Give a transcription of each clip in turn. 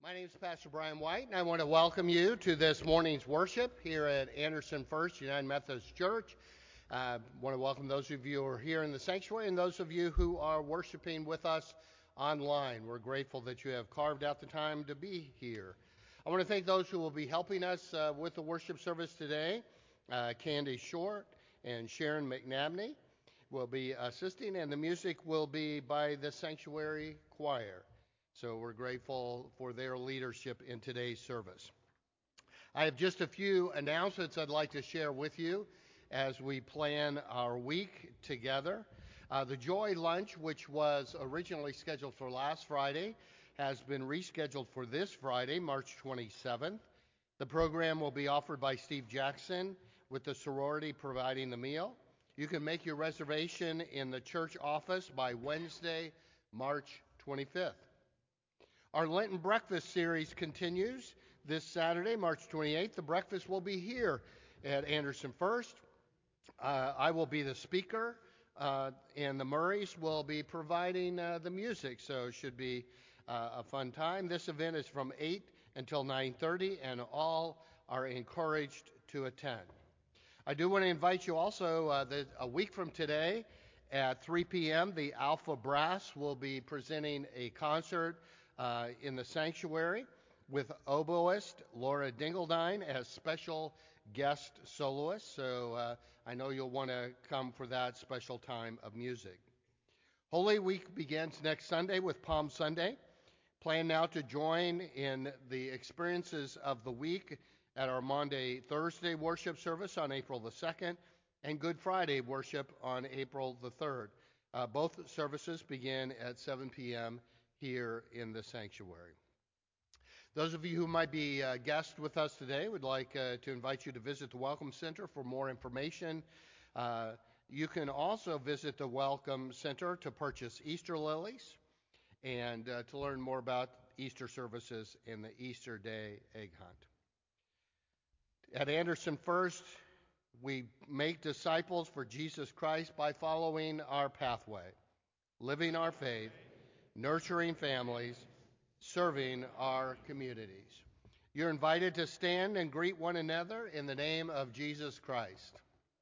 My name is Pastor Brian White, and I want to welcome you to this morning's worship here at Anderson First United Methodist Church. I want to welcome those of you who are here in the sanctuary and those of you who are worshiping with us online. We're grateful that you have carved out the time to be here. I want to thank those who will be helping us with the worship service today. Candy Short and Sharon McNabney will be assisting, and the music will be by the Sanctuary Choir. So we're grateful for their leadership in today's service. I have just a few announcements I'd like to share with you as we plan our week together. The Joy Lunch, which was originally scheduled for last Friday, has been rescheduled for this Friday, March 27th. The program will be offered by Steve Jackson, with the sorority providing the meal. You can make your reservation in the church office by Wednesday, March 25th. Our Lenten Breakfast series continues this Saturday, March 28th. The breakfast will be here at Anderson First. I will be the speaker, and the Murrays will be providing the music, so it should be a fun time. This event is from 8 until 9:30, and all are encouraged to attend. I do want to invite you also that a week from today at 3 p.m., the Alpha Brass will be presenting a concert in the sanctuary with oboist Laura Dingledine as special guest soloist. So I know you'll want to come for that special time of music. Holy Week begins next Sunday with Palm Sunday. Plan now to join in the experiences of the week at our Maundy Thursday worship service on April the 2nd and Good Friday worship on April the 3rd. Both services begin at 7 p.m. here in the sanctuary. Those of you who might be guests with us today would like to invite you to visit the Welcome Center for more information. You can also visit the Welcome Center to purchase Easter lilies and to learn more about Easter services and the Easter Day egg hunt. At Anderson First, we make disciples for Jesus Christ by following our pathway, living our faith, nurturing families, serving our communities. You're invited to stand and greet one another in the name of Jesus Christ.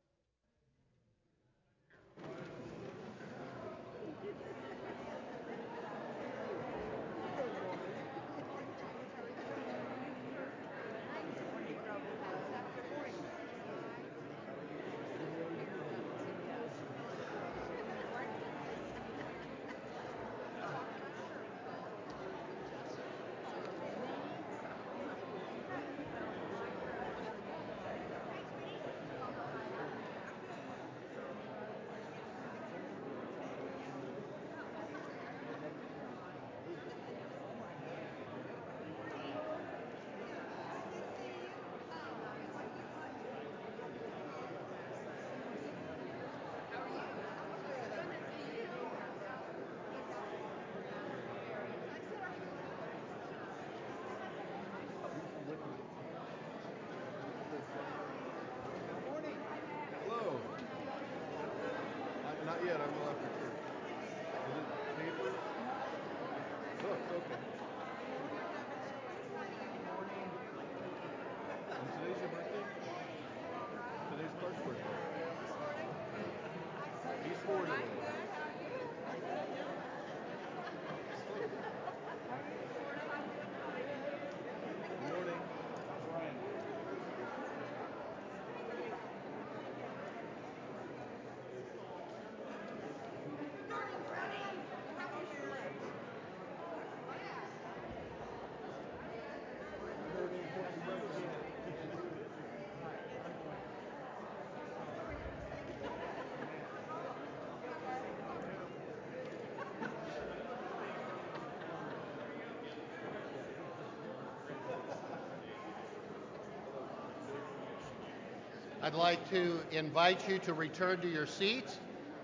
I'd like to invite you to return to your seats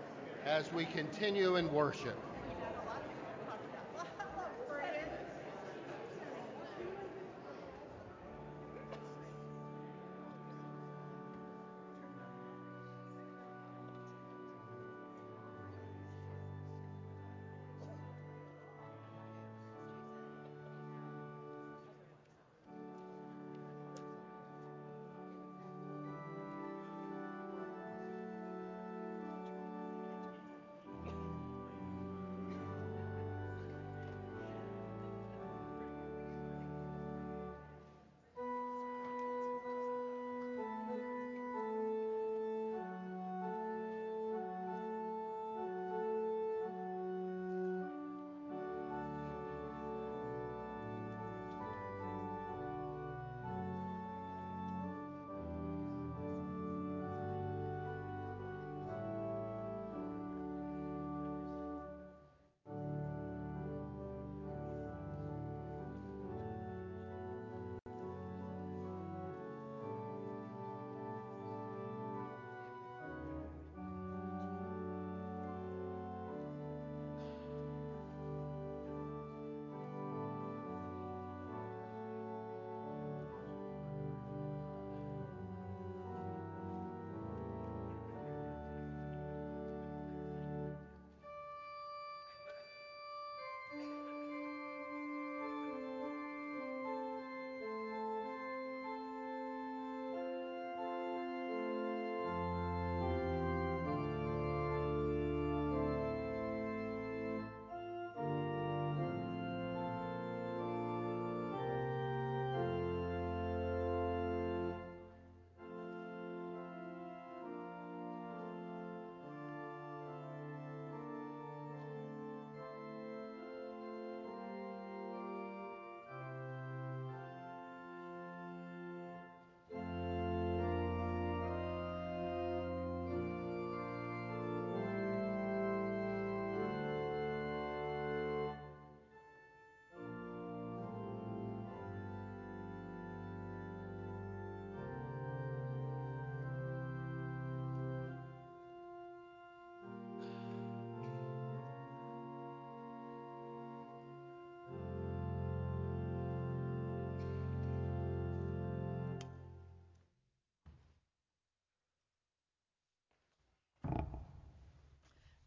as we continue in worship.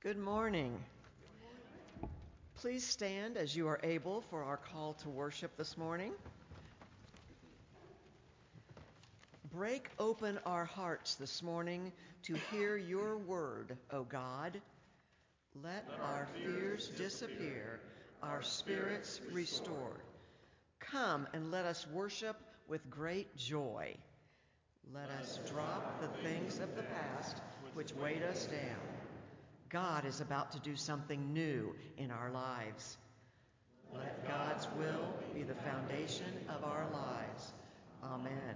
Good morning. Please stand as you are able for our call to worship this morning. Break open our hearts this morning to hear your word, O God. Let our fears disappear, our spirits restored. Come and let us worship with great joy. Let us drop the things of the past which weighed us down. God is about to do something new in our lives. Let God's will be the foundation of our lives. Amen.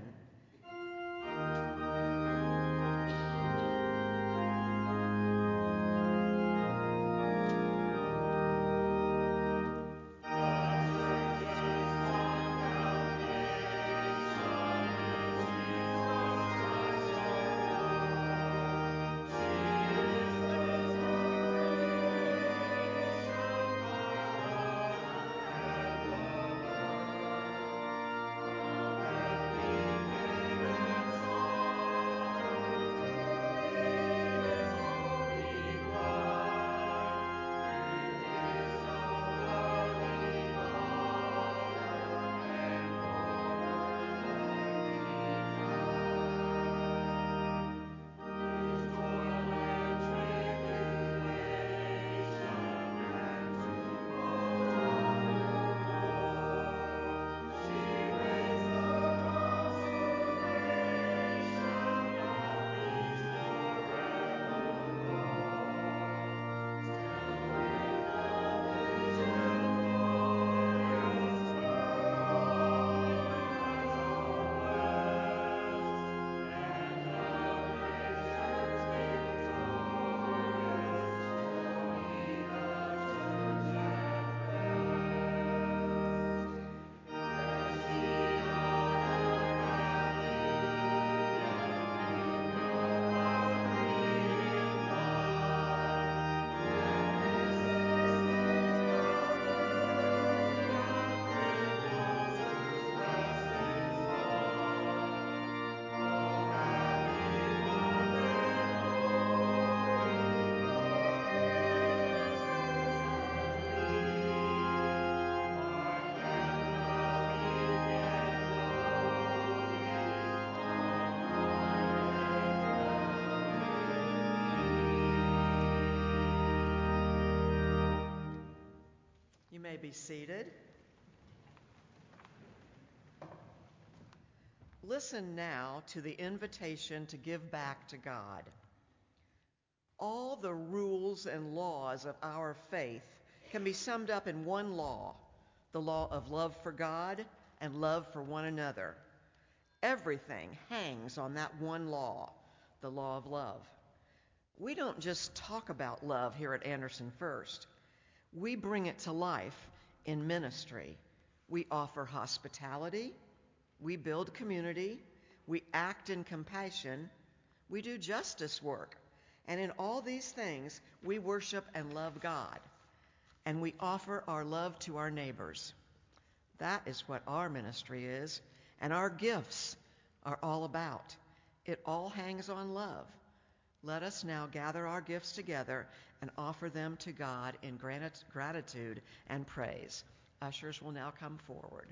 You may be seated. Listen now to the invitation to give back to God. All the rules and laws of our faith can be summed up in one law, the law of love for God and love for one another. Everything hangs on that one law, the law of love. We don't just talk about love here at Anderson First. We bring it to life in ministry. We offer hospitality, we build community, we act in compassion, we do justice work, and in all these things we worship and love God, and we offer our love to our neighbors. That is what our ministry is, and our gifts are all about. It all hangs on love. Let us now gather our gifts together and offer them to God in gratitude and praise. Ushers will now come forward.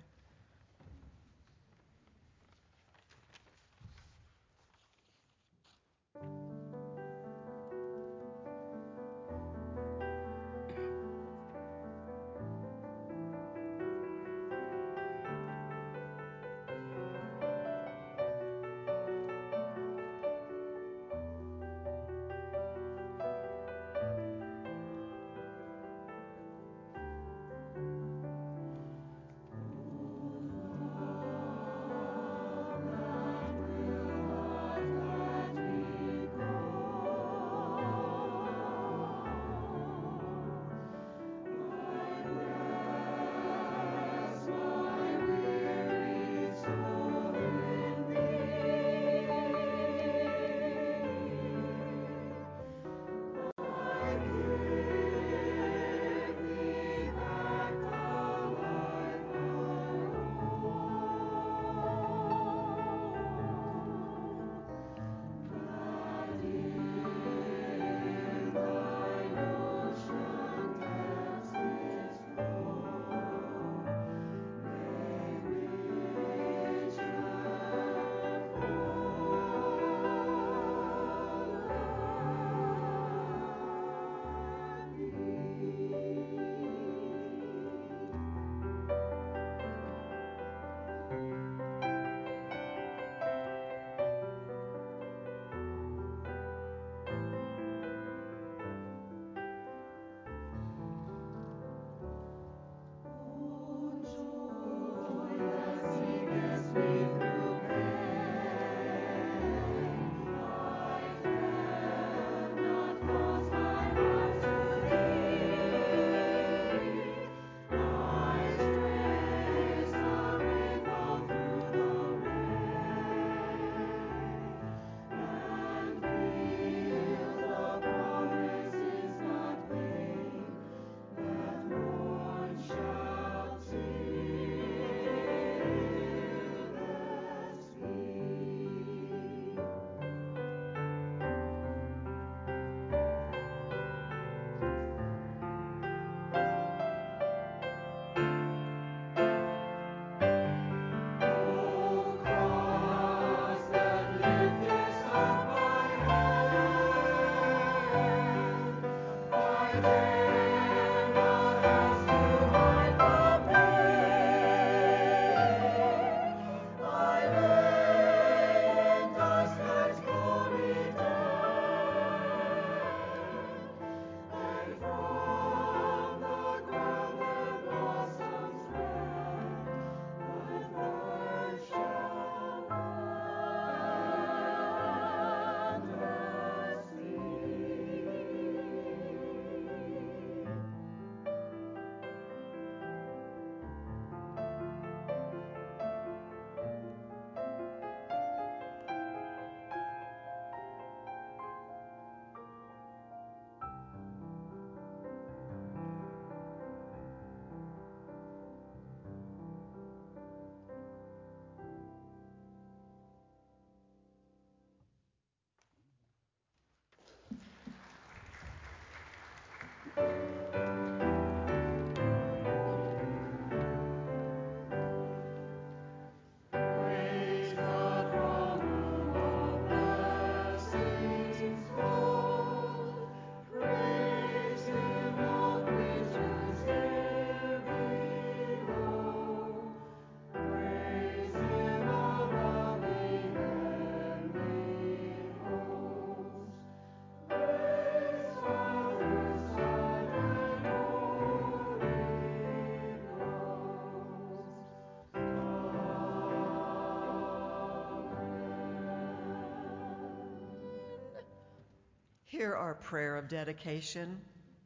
Hear our prayer of dedication.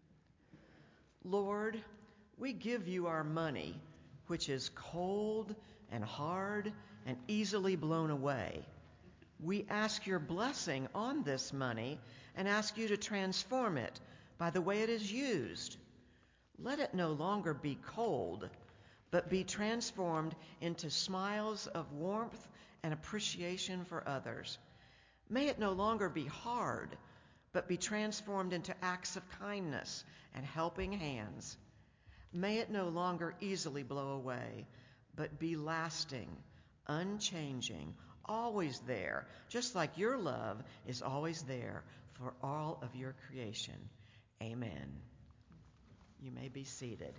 Lord, we give you our money, which is cold and hard and easily blown away. We ask your blessing on this money and ask you to transform it by the way it is used. Let it no longer be cold, but be transformed into smiles of warmth and appreciation for others. May it no longer be hard, but be transformed into acts of kindness and helping hands. May it no longer easily blow away, but be lasting, unchanging, always there, just like your love is always there for all of your creation. Amen. You may be seated.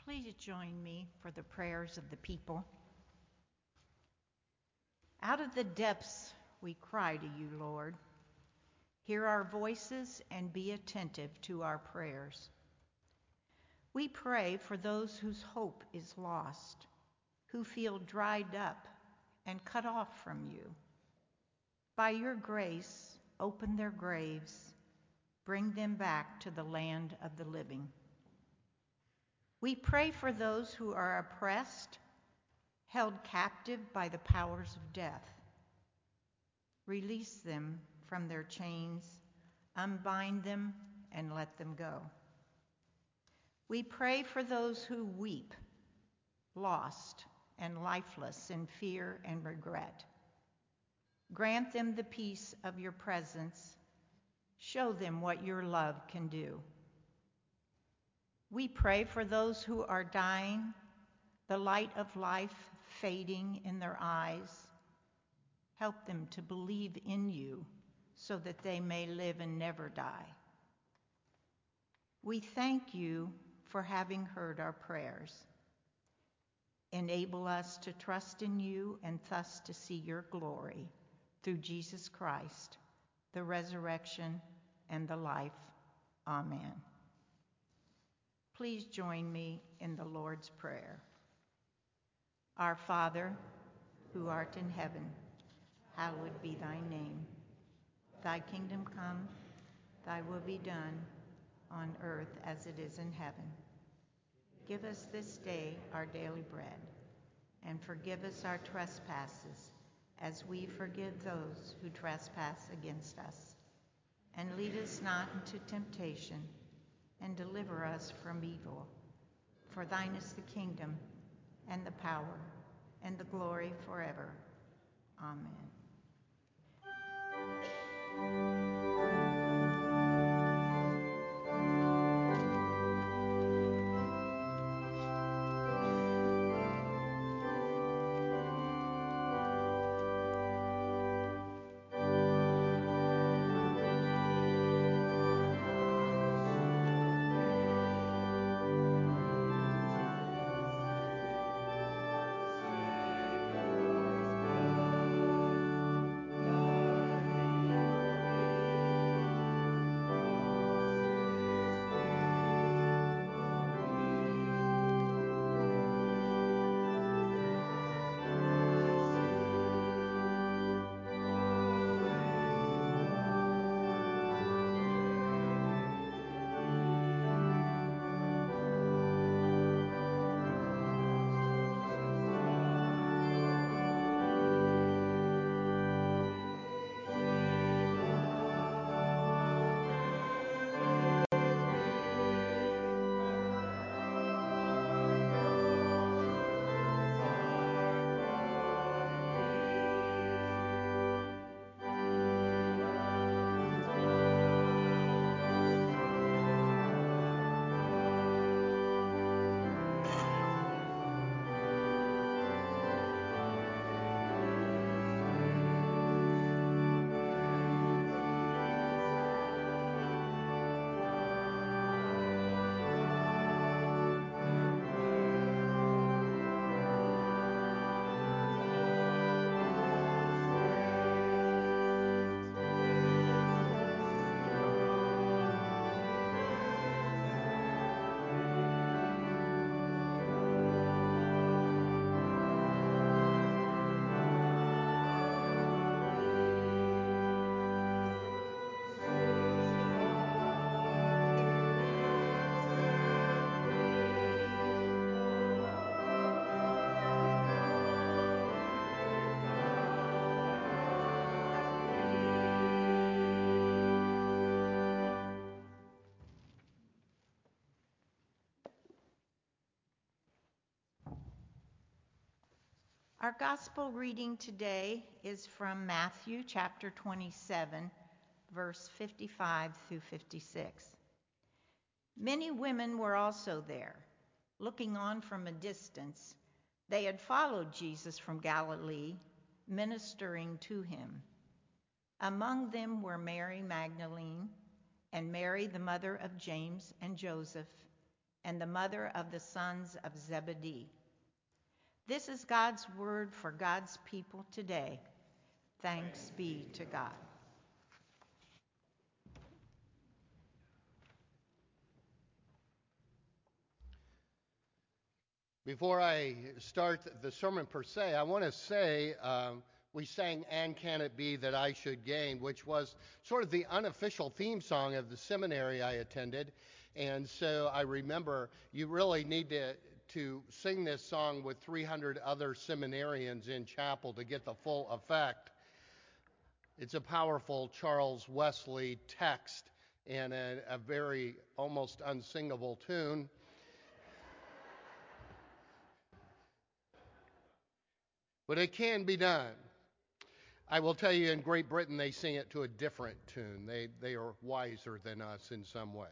Please join me for the prayers of the people. Out of the depths we cry to you, Lord. Hear our voices and be attentive to our prayers. We pray for those whose hope is lost, who feel dried up and cut off from you. By your grace, open their graves, bring them back to the land of the living. We pray for those who are oppressed, held captive by the powers of death. Release them from their chains, unbind them, and let them go. We pray for those who weep, lost and lifeless in fear and regret. Grant them the peace of your presence. Show them what your love can do. We pray for those who are dying, the light of life fading in their eyes. Help them to believe in you so that they may live and never die. We thank you for having heard our prayers. Enable us to trust in you and thus to see your glory through Jesus Christ, the resurrection and the life. Amen. Please join me in the Lord's Prayer. Our Father, who art in heaven, hallowed be thy name. Thy kingdom come, thy will be done, on earth as it is in heaven. Give us this day our daily bread, and forgive us our trespasses, as we forgive those who trespass against us. And lead us not into temptation, and deliver us from evil. For thine is the kingdom, and the power, and the glory forever. Amen. Our gospel reading today is from Matthew chapter 27, verse 55 through 56. Many women were also there, looking on from a distance. They had followed Jesus from Galilee, ministering to him. Among them were Mary Magdalene, and Mary the mother of James and Joseph, and the mother of the sons of Zebedee. This is God's word for God's people today. Thanks be to God. Before I start the sermon per se, I want to say we sang "And Can It Be That I Should Gain," which was sort of the unofficial theme song of the seminary I attended. And so I remember you really need to sing this song with 300 other seminarians in chapel to get the full effect. It's a powerful Charles Wesley text and a very almost unsingable tune. But it can be done. I will tell you, in Great Britain, they sing it to a different tune. They are wiser than us in some ways.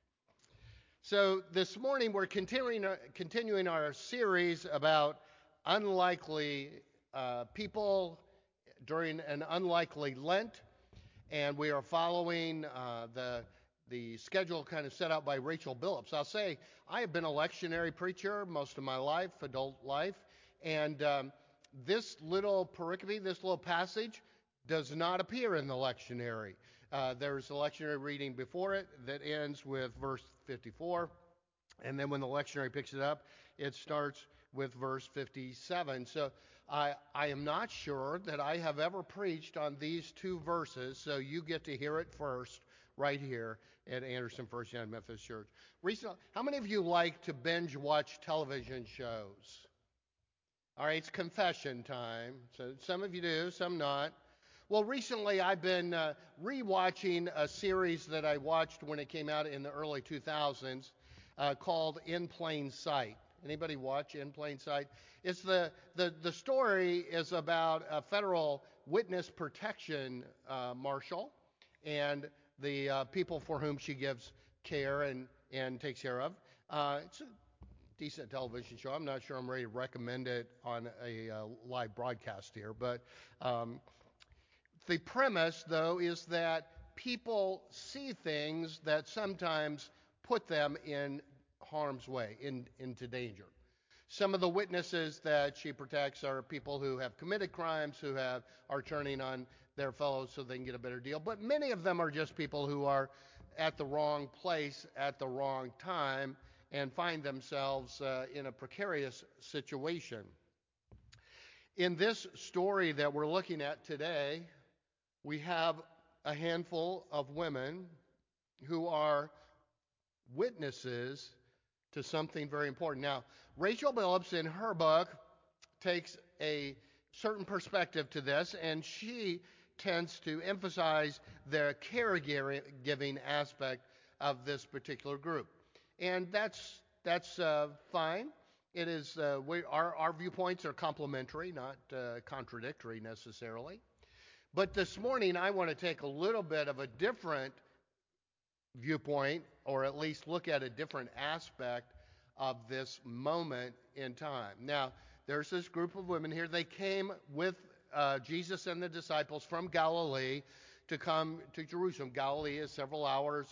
So this morning, we're continuing our series about unlikely people during an unlikely Lent. And we are following the schedule kind of set out by Rachel Billups. I'll say I have been a lectionary preacher most of my life, adult life, and this little pericope, this little passage, does not appear in the lectionary. There's a lectionary reading before it that ends with verse 54, and then when the lectionary picks it up, it starts with verse 57. So I am not sure that I have ever preached on these two verses, so you get to hear it first right here at Anderson First United Methodist Church. Recently, how many of you like to binge watch television shows? All right, it's confession time. So some of you do, some not. Well, recently I've been rewatching a series that I watched when it came out in the early 2000s called In Plain Sight. Anybody watch In Plain Sight? It's the story is about a federal witness protection marshal and the people for whom she gives care and takes care of. It's a decent television show. I'm not sure I'm ready to recommend it on a live broadcast here, but the premise, though, is that people see things that sometimes put them in harm's way, into danger. Some of the witnesses that she protects are people who have committed crimes, who are turning on their fellows so they can get a better deal. But many of them are just people who are at the wrong place at the wrong time and find themselves in a precarious situation. In this story that we're looking at today, we have a handful of women who are witnesses to something very important. Now, Rachel Billups in her book takes a certain perspective to this, and she tends to emphasize the caregiving aspect of this particular group. And that's fine. It is our viewpoints are complementary, not contradictory necessarily. But this morning, I want to take a little bit of a different viewpoint, or at least look at a different aspect of this moment in time. Now, there's this group of women here. They came with Jesus and the disciples from Galilee to come to Jerusalem. Galilee is several hours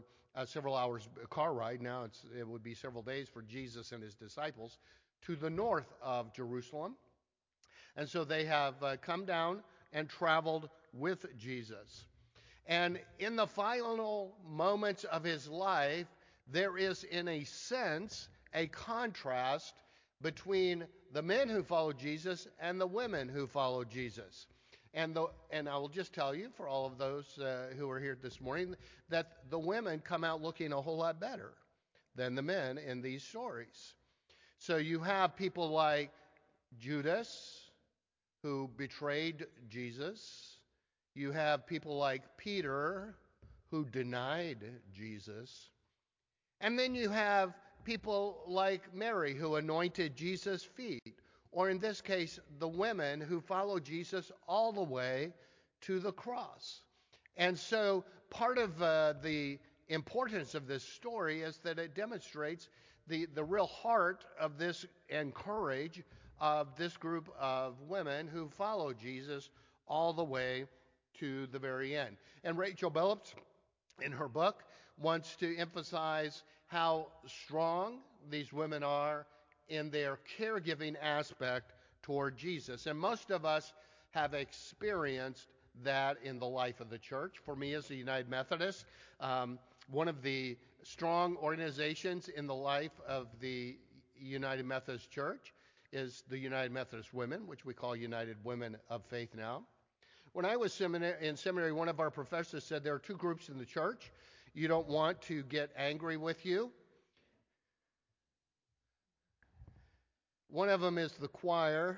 car ride. Now it would be several days for Jesus and his disciples to the north of Jerusalem. And so they have come down and traveled with Jesus. And in the final moments of his life, there is, in a sense, a contrast between the men who followed Jesus and the women who followed Jesus. And I will just tell you, for all of those who are here this morning, that the women come out looking a whole lot better than the men in these stories. So you have people like Judas, who betrayed Jesus. You have people like Peter, who denied Jesus. And then you have people like Mary, who anointed Jesus' feet. Or in this case, the women who followed Jesus all the way to the cross. And so part of the importance of this story is that it demonstrates the real heart of this and courage of this group of women who followed Jesus all the way to the very end. And Rachel Billups, in her book, wants to emphasize how strong these women are in their caregiving aspect toward Jesus. And most of us have experienced that in the life of the church. For me, as a United Methodist, one of the strong organizations in the life of the United Methodist Church is the United Methodist Women, which we call United Women of Faith now. When I was in seminary, one of our professors said there are two groups in the church. You don't want to get angry with you. One of them is the choir,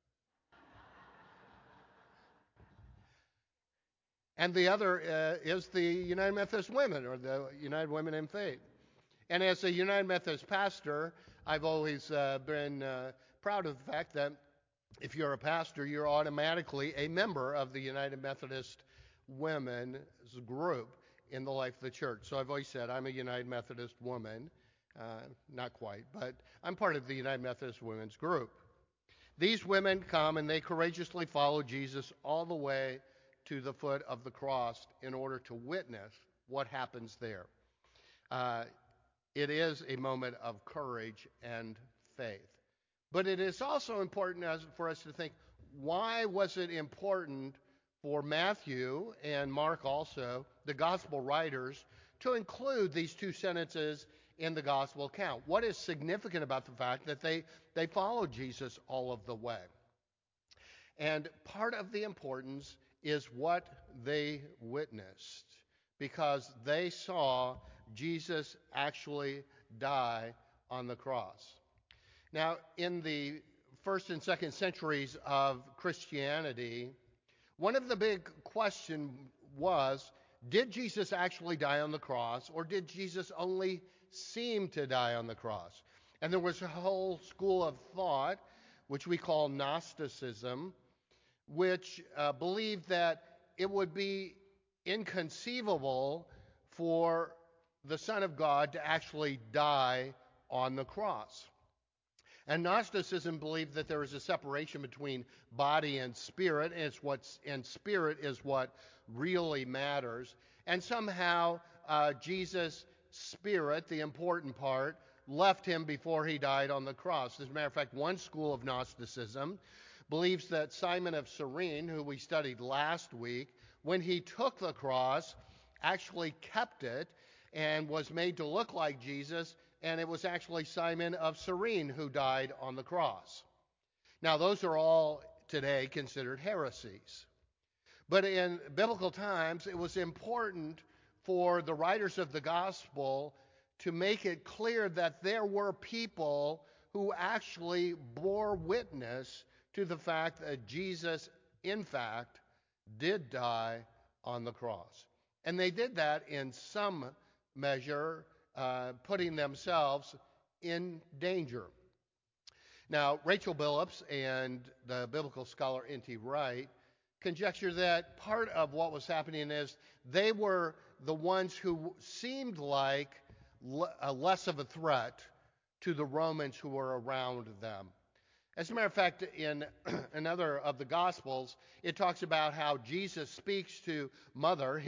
and the other is the United Methodist Women, or the United Women in Faith. And as a United Methodist pastor, I've always been proud of the fact that if you're a pastor, you're automatically a member of the United Methodist Women's group in the life of the church. So I've always said I'm a United Methodist woman. Not quite, but I'm part of the United Methodist Women's group. These women come and they courageously follow Jesus all the way to the foot of the cross in order to witness what happens there. It is a moment of courage and faith. But it is also important for us to think, why was it important for Matthew and Mark also, the gospel writers, to include these two sentences in the gospel account? What is significant about the fact that they followed Jesus all of the way? And part of the importance is what they witnessed, because they saw Jesus actually die on the cross. Now, in the first and second centuries of Christianity, one of the big questions was, did Jesus actually die on the cross, or did Jesus only seem to die on the cross? And there was a whole school of thought, which we call Gnosticism, which believed that it would be inconceivable for the Son of God to actually die on the cross. And Gnosticism believed that there is a separation between body and spirit, and spirit is what really matters. And somehow Jesus' spirit, the important part, left him before he died on the cross. As a matter of fact, one school of Gnosticism believes that Simon of Cyrene, who we studied last week, when he took the cross, actually kept it and was made to look like Jesus, and it was actually Simon of Cyrene who died on the cross. Now, those are all today considered heresies. But in biblical times, it was important for the writers of the gospel to make it clear that there were people who actually bore witness to the fact that Jesus, in fact, did die on the cross. And they did that in some measure, putting themselves in danger. Now, Rachel Billups and the biblical scholar N.T. Wright conjecture that part of what was happening is they were the ones who seemed like less of a threat to the Romans who were around them. As a matter of fact, in another of the Gospels, it talks about how Jesus speaks to Mary,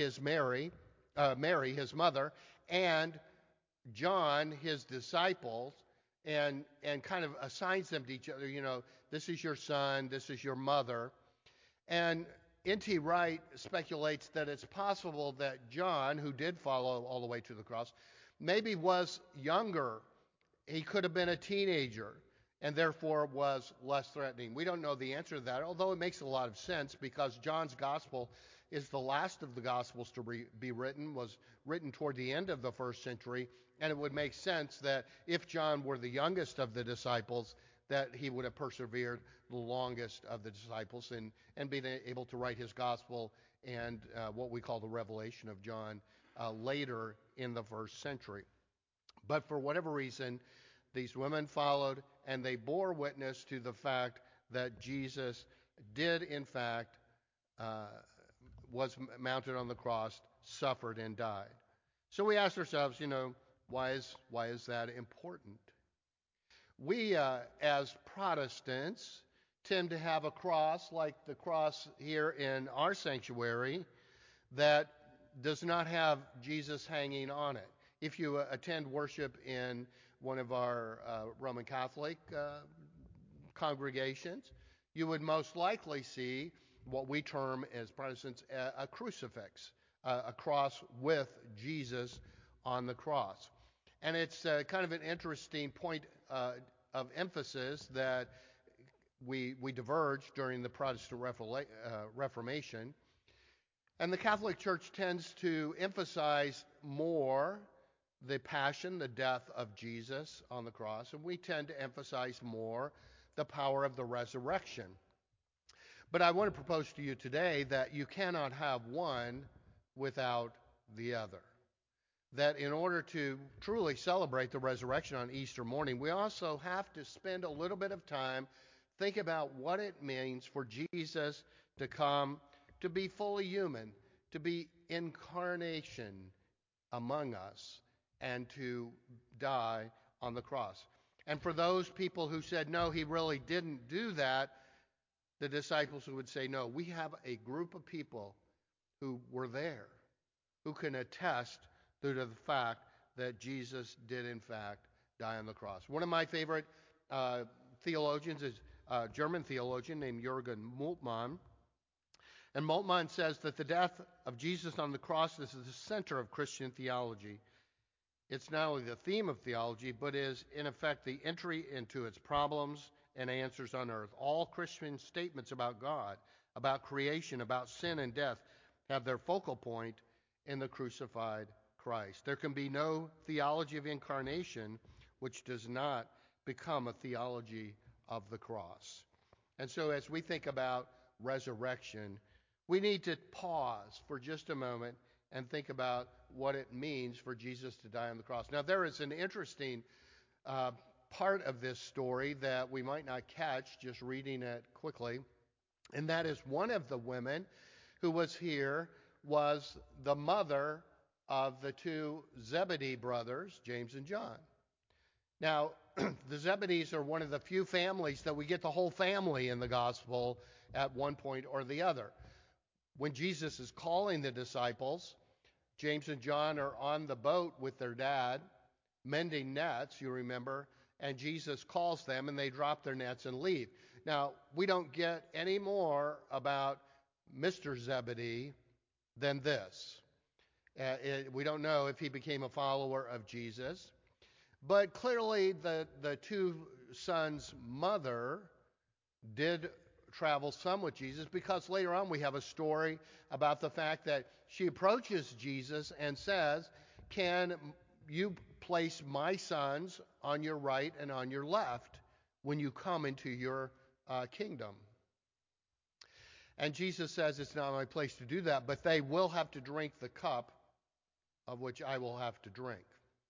his mother, and John, his disciples, and kind of assigns them to each other. You know, this is your son, this is your mother. And N.T. Wright speculates that it's possible that John, who did follow all the way to the cross, maybe was younger. He could have been a teenager and therefore was less threatening. We don't know the answer to that, although it makes a lot of sense because John's gospel is the last of the gospels to be written, was written toward the end of the first century, and it would make sense that if John were the youngest of the disciples, that he would have persevered the longest of the disciples and been able to write his gospel and what we call the revelation of John later in the first century. But for whatever reason, these women followed, and they bore witness to the fact that Jesus did, in fact, was mounted on the cross, suffered, and died. So we asked ourselves, why is that important? We, as Protestants, tend to have a cross like the cross here in our sanctuary that does not have Jesus hanging on it. if you attend worship in one of our Roman Catholic congregations, you would most likely see what we term as Protestants a crucifix, a cross with Jesus on the cross. And it's kind of an interesting point of emphasis that we diverged during the Protestant Reformation. And the Catholic Church tends to emphasize more the passion, the death of Jesus on the cross, and we tend to emphasize more the power of the resurrection. But I want to propose to you today that you cannot have one without the other. That in order to truly celebrate the resurrection on Easter morning, we also have to spend a little bit of time think about what it means for Jesus to come, to be fully human, to be incarnation among us, and to die on the cross. And for those people who said, no, he really didn't do that, the disciples would say, no, we have a group of people who were there, who can attest to the fact that Jesus did in fact die on the cross. One of my favorite theologians is a German theologian named Jürgen Moltmann. And Moltmann says that the death of Jesus on the cross is the center of Christian theology. It's not only the theme of theology, but is in effect the entry into its problems and answers on earth. All Christian statements about God, about creation, about sin and death have their focal point in the crucified Christ. There can be no theology of incarnation which does not become a theology of the cross. And so as we think about resurrection, we need to pause for just a moment and think about what it means for Jesus to die on the cross. Now, there is an interesting part of this story that we might not catch just reading it quickly, and that is one of the women who was here was the mother of the two Zebedee brothers, James and John. Now, the Zebedees are one of the few families that we get the whole family in the gospel at one point or the other. When Jesus is calling the disciples, James and John are on the boat with their dad, mending nets, you remember, and Jesus calls them and they drop their nets and leave. Now, we don't get any more about Mr. Zebedee than this. We don't know if he became a follower of Jesus, but clearly the two sons' mother did travel some with Jesus, because later on we have a story about the fact that she approaches Jesus and says, "Can you place my sons on your right and on your left when you come into your kingdom?" And Jesus says, "It's not my place to do that, but they will have to drink the cup of which I will have to drink."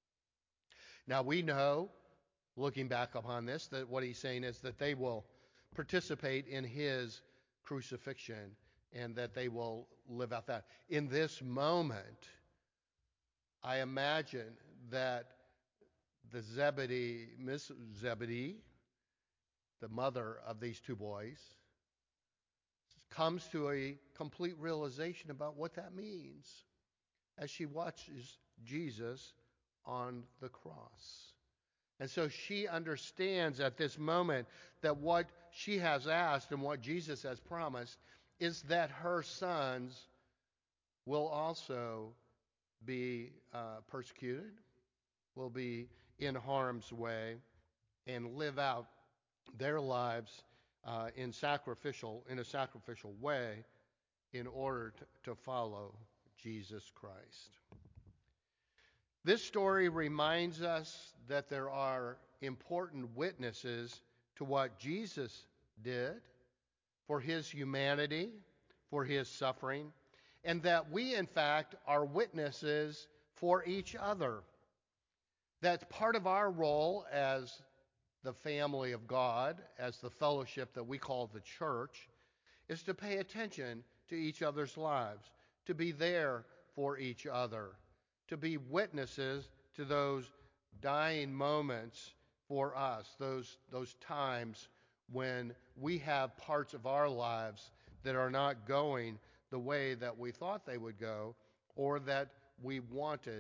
Now we know, looking back upon this, that what he's saying is that they will participate in his crucifixion and that they will live out that. In this moment, I imagine that Miss Zebedee, the mother of these two boys, comes to a complete realization about what that means as she watches Jesus on the cross. And so she understands at this moment that what she has asked and what Jesus has promised is that her sons will also be persecuted, will be in harm's way, and live out their lives in a sacrificial way in order to follow Jesus Christ. This story reminds us that there are important witnesses to what Jesus did for his humanity, for his suffering, and that we, in fact, are witnesses for each other. That's part of our role as the family of God, as the fellowship that we call the church, is to pay attention to each other's lives, to be there for each other, to be witnesses to those dying moments for us, those times when we have parts of our lives that are not going the way that we thought they would go or that we wanted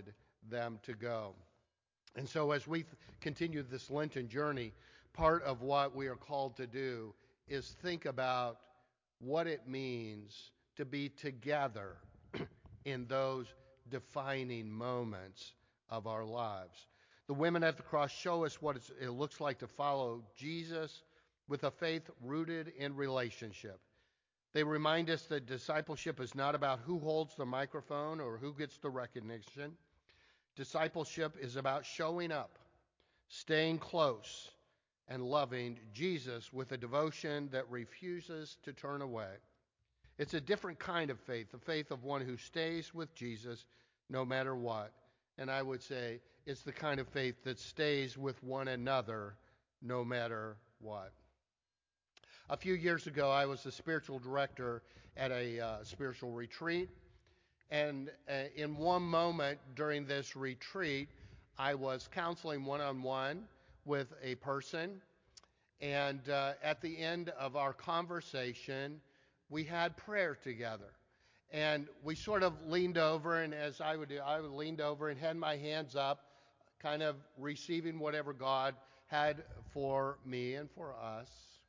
them to go. And so as we continue this Lenten journey, part of what we are called to do is think about what it means to be together in those defining moments of our lives. The women at the cross show us what it looks like to follow Jesus with a faith rooted in relationship. They remind us that discipleship is not about who holds the microphone or who gets the recognition. Discipleship is about showing up, staying close, and loving Jesus with a devotion that refuses to turn away. It's a different kind of faith, the faith of one who stays with Jesus no matter what. And I would say it's the kind of faith that stays with one another no matter what. A few years ago, I was the spiritual director at a spiritual retreat. And in one moment during this retreat, I was counseling one-on-one with a person. And at the end of our conversation, we had prayer together. And we sort of leaned over, and as I would do, I leaned over and had my hands up, kind of receiving whatever God had for me and for us.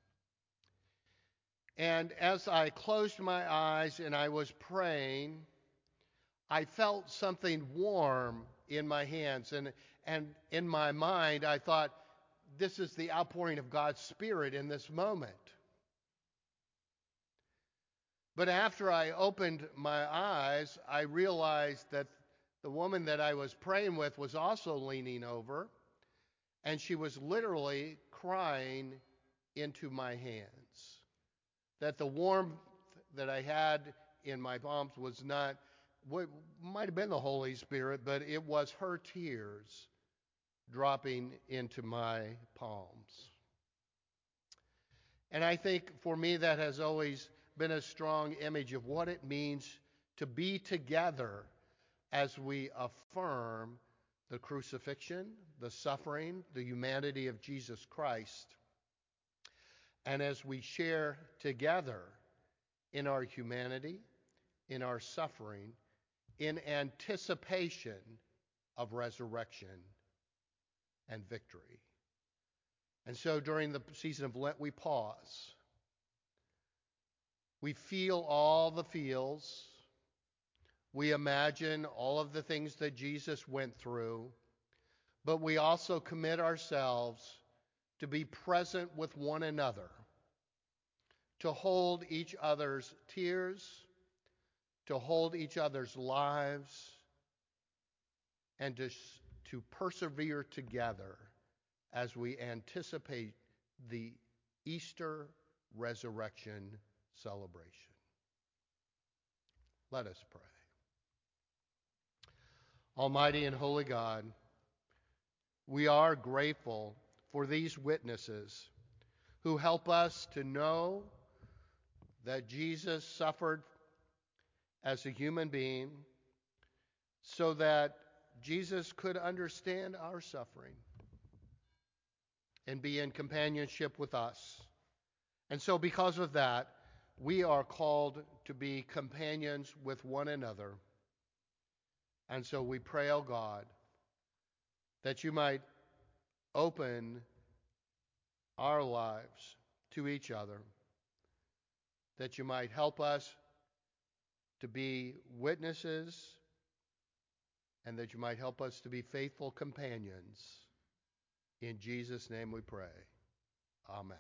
And as I closed my eyes and I was praying, I felt something warm in my hands. And in my mind, I thought, this is the outpouring of God's Spirit in this moment. But after I opened my eyes, I realized that the woman that I was praying with was also leaning over, and she was literally crying into my hands. That the warmth that I had in my palms was not what might have been the Holy Spirit, but it was her tears dropping into my palms. And I think for me that has always been a strong image of what it means to be together as we affirm the crucifixion, the suffering, the humanity of Jesus Christ, and as we share together in our humanity, in our suffering, in anticipation of resurrection and victory. And so during the season of Lent, we pause. We feel all the feels. We imagine all of the things that Jesus went through, but we also commit ourselves to be present with one another, to hold each other's tears, to hold each other's lives, and to persevere together as we anticipate the Easter resurrection celebration. Let us pray. Almighty and holy God, we are grateful for these witnesses who help us to know that Jesus suffered as a human being so that Jesus could understand our suffering and be in companionship with us. And so because of that, we are called to be companions with one another. And so we pray, O God, that you might open our lives to each other, that you might help us to be witnesses, and that you might help us to be faithful companions. In Jesus' name we pray. Amen.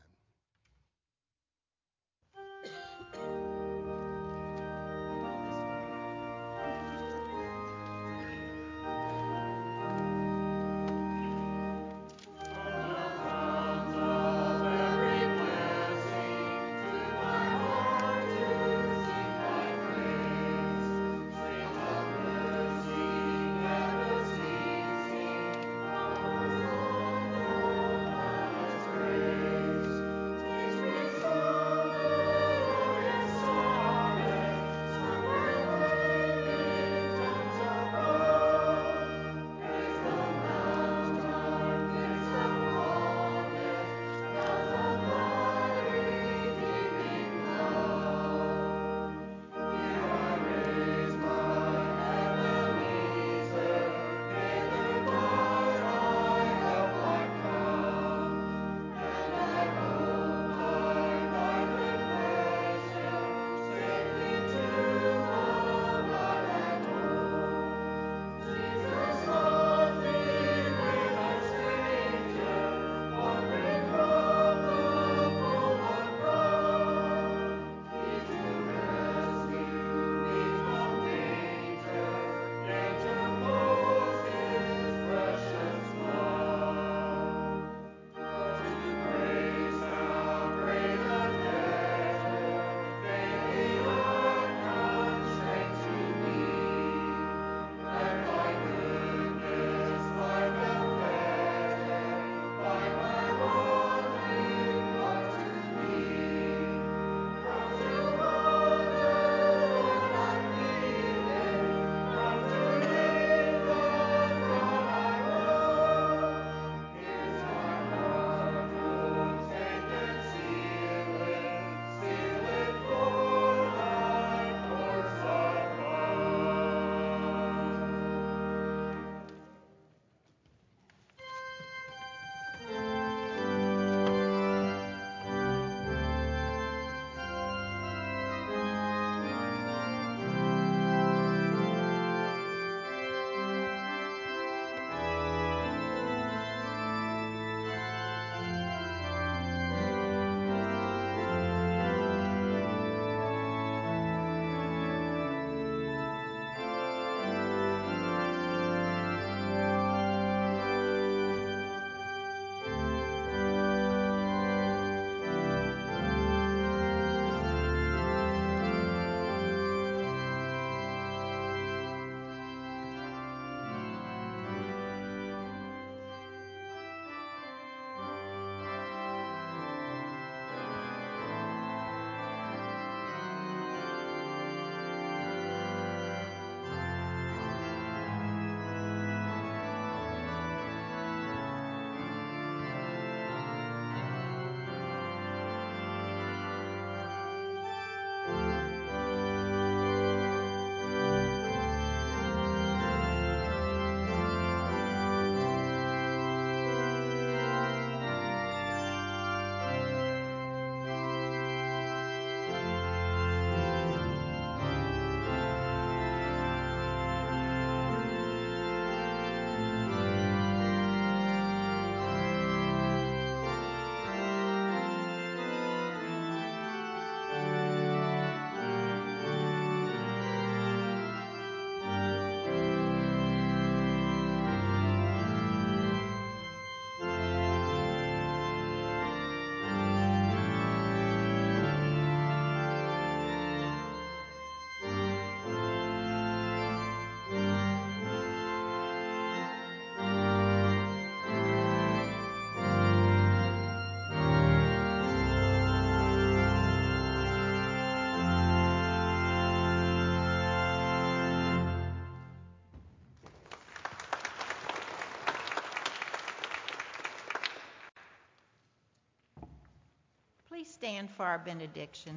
Please stand for our benediction.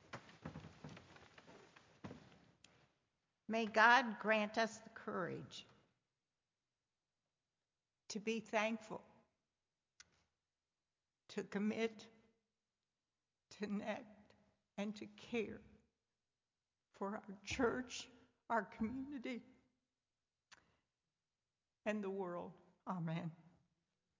May God grant us the courage to be thankful, to commit, to connect, and to care for our church, our community, and the world. Amen.